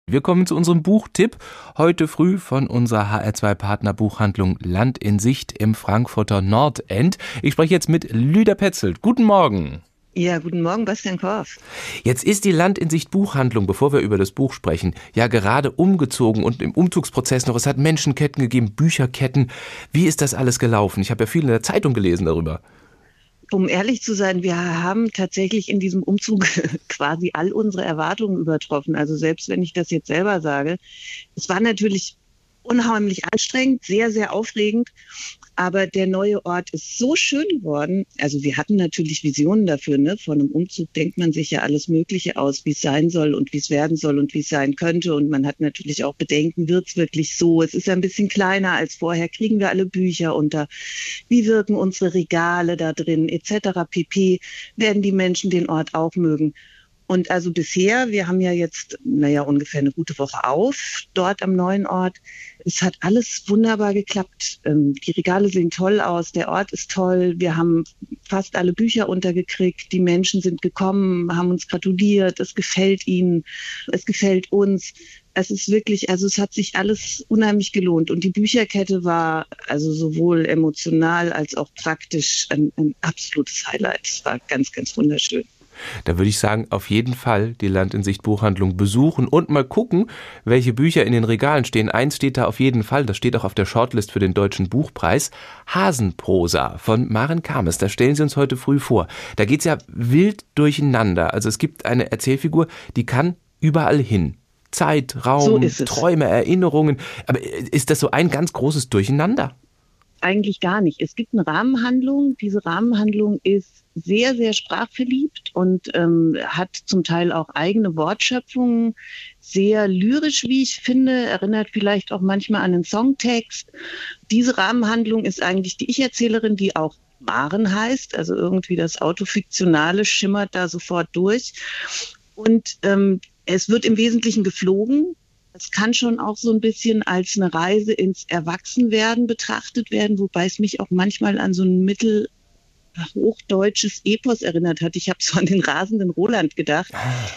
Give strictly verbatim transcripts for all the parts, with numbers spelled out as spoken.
Wir kommen zu unserem Buchtipp. Heute früh von unserer H R zwei Partnerbuchhandlung Land in Sicht im Frankfurter Nordend. Ich spreche jetzt mit Lüder Petzelt. Guten Morgen. Ja, guten Morgen, Bastian Korf. Jetzt ist die Land in Sicht Buchhandlung, bevor wir über das Buch sprechen, ja gerade umgezogen und im Umzugsprozess noch. Es hat Menschenketten gegeben, Bücherketten. Wie ist das alles gelaufen? Ich habe ja viel in der Zeitung gelesen darüber. Um ehrlich zu sein, wir haben tatsächlich in diesem Umzug quasi all unsere Erwartungen übertroffen. Also selbst wenn ich das jetzt selber sage. Es war natürlich unheimlich anstrengend, sehr, sehr aufregend. Aber der neue Ort ist so schön geworden. Also wir hatten natürlich Visionen dafür. Ne? Von einem Umzug denkt man sich ja alles Mögliche aus, wie es sein soll und wie es werden soll und wie es sein könnte. Und man hat natürlich auch Bedenken, wird es wirklich so? Es ist ja ein bisschen kleiner als vorher. Kriegen wir alle Bücher unter? Wie wirken unsere Regale da drin? Etc. pp. Werden die Menschen den Ort auch mögen? Und also bisher, wir haben ja jetzt, naja, ungefähr eine gute Woche auf, dort am neuen Ort. Es hat alles wunderbar geklappt. Die Regale sehen toll aus, der Ort ist toll. Wir haben fast alle Bücher untergekriegt. Die Menschen sind gekommen, haben uns gratuliert. Es gefällt ihnen, es gefällt uns. Es ist wirklich, also es hat sich alles unheimlich gelohnt. Und die Bücherkette war also sowohl emotional als auch praktisch ein, ein absolutes Highlight. Es war ganz, ganz wunderschön. Da würde ich sagen, auf jeden Fall die Land in Sicht Buchhandlung besuchen und mal gucken, welche Bücher in den Regalen stehen. Eins steht da auf jeden Fall, das steht auch auf der Shortlist für den Deutschen Buchpreis. Hasenprosa von Maren Kames, da stellen Sie uns heute früh vor. Da geht's ja wild durcheinander. Also es gibt eine Erzählfigur, die kann überall hin. Zeit, Raum, so Träume, Erinnerungen. Aber ist das so ein ganz großes Durcheinander? Eigentlich gar nicht. Es gibt eine Rahmenhandlung. Diese Rahmenhandlung ist sehr, sehr sprachverliebt und ähm, hat zum Teil auch eigene Wortschöpfungen. Sehr lyrisch, wie ich finde, erinnert vielleicht auch manchmal an einen Songtext. Diese Rahmenhandlung ist eigentlich die Ich-Erzählerin, die auch Maren heißt. Also irgendwie das Autofiktionale schimmert da sofort durch. Und ähm, es wird im Wesentlichen geflogen. Es kann schon auch so ein bisschen als eine Reise ins Erwachsenwerden betrachtet werden, wobei es mich auch manchmal an so ein mittelhochdeutsches Epos erinnert hat. Ich habe so an den rasenden Roland gedacht.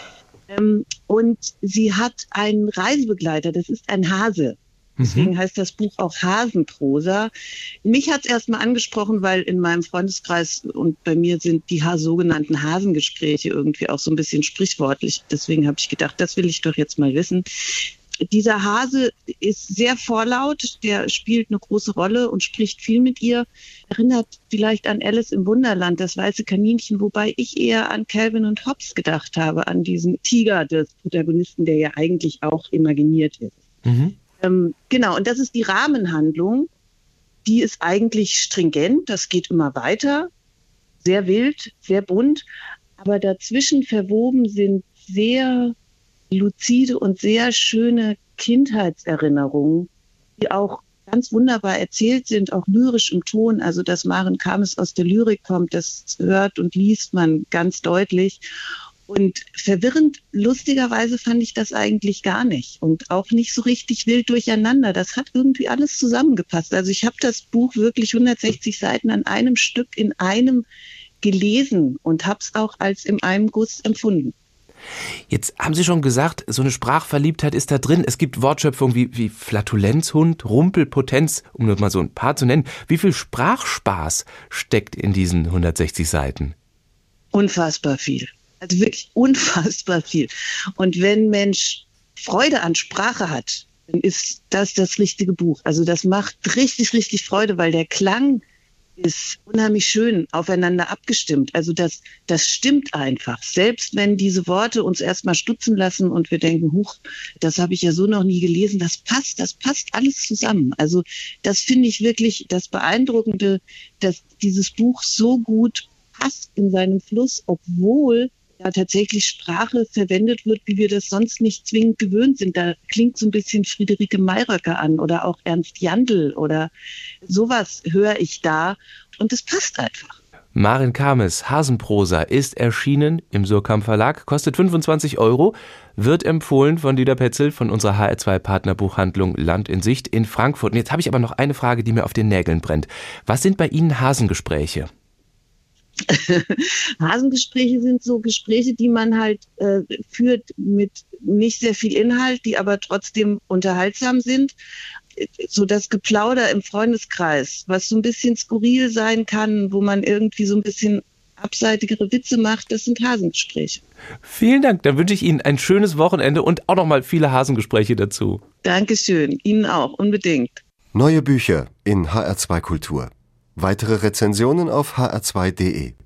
Ähm, und sie hat einen Reisebegleiter, das ist ein Hase. Deswegen mhm. heißt das Buch auch Hasenprosa. Mich hat es erstmal angesprochen, weil in meinem Freundeskreis und bei mir sind die ha- sogenannten Hasengespräche irgendwie auch so ein bisschen sprichwörtlich. Deswegen habe ich gedacht, das will ich doch jetzt mal wissen. Dieser Hase ist sehr vorlaut, der spielt eine große Rolle und spricht viel mit ihr. Erinnert vielleicht an Alice im Wunderland, das weiße Kaninchen, wobei ich eher an Calvin und Hobbes gedacht habe, an diesen Tiger des Protagonisten, der ja eigentlich auch imaginiert ist. Mhm. Ähm, genau, und das ist die Rahmenhandlung. Die ist eigentlich stringent, das geht immer weiter, sehr wild, sehr bunt, aber dazwischen verwoben sind sehr luzide und sehr schöne Kindheitserinnerungen, die auch ganz wunderbar erzählt sind, auch lyrisch im Ton. Also dass Maren Kames aus der Lyrik kommt, das hört und liest man ganz deutlich. Und verwirrend, lustigerweise fand ich das eigentlich gar nicht. Und auch nicht so richtig wild durcheinander. Das hat irgendwie alles zusammengepasst. Also ich habe das Buch wirklich hundertsechzig Seiten an einem Stück in einem gelesen und habe es auch als in einem Guss empfunden. Jetzt haben Sie schon gesagt, so eine Sprachverliebtheit ist da drin. Es gibt Wortschöpfungen wie, wie Flatulenzhund, Rumpelpotenz, um nur mal so ein paar zu nennen. Wie viel Sprachspaß steckt in diesen hundertsechzig Seiten? Unfassbar viel. Also wirklich unfassbar viel. Und wenn Mensch Freude an Sprache hat, dann ist das das richtige Buch. Also das macht richtig, richtig Freude, weil der Klang ist unheimlich schön aufeinander abgestimmt. Also das, das stimmt einfach. Selbst wenn diese Worte uns erstmal stutzen lassen und wir denken, huch, das habe ich ja so noch nie gelesen, das passt, das passt alles zusammen. Also das finde ich wirklich das Beeindruckende, dass dieses Buch so gut passt in seinem Fluss, obwohl da tatsächlich Sprache verwendet wird, wie wir das sonst nicht zwingend gewöhnt sind. Da klingt so ein bisschen Friederike Mayröcker an oder auch Ernst Jandl oder sowas höre ich da und es passt einfach. Maren Kames, Hasenprosa, ist erschienen im Surkamp Verlag, kostet fünfundzwanzig Euro, wird empfohlen von Lüder Petzelt von unserer H R zwei Partnerbuchhandlung Land in Sicht in Frankfurt. Und jetzt habe ich aber noch eine Frage, die mir auf den Nägeln brennt. Was sind bei Ihnen Hasengespräche? Hasengespräche sind so Gespräche, die man halt äh, führt mit nicht sehr viel Inhalt, die aber trotzdem unterhaltsam sind. So das Geplauder im Freundeskreis, was so ein bisschen skurril sein kann, wo man irgendwie so ein bisschen abseitigere Witze macht, das sind Hasengespräche. Vielen Dank, dann wünsche ich Ihnen ein schönes Wochenende und auch nochmal viele Hasengespräche dazu. Dankeschön, Ihnen auch, unbedingt. Neue Bücher in H R zwei Kultur. Weitere Rezensionen auf h r zwei punkt d e.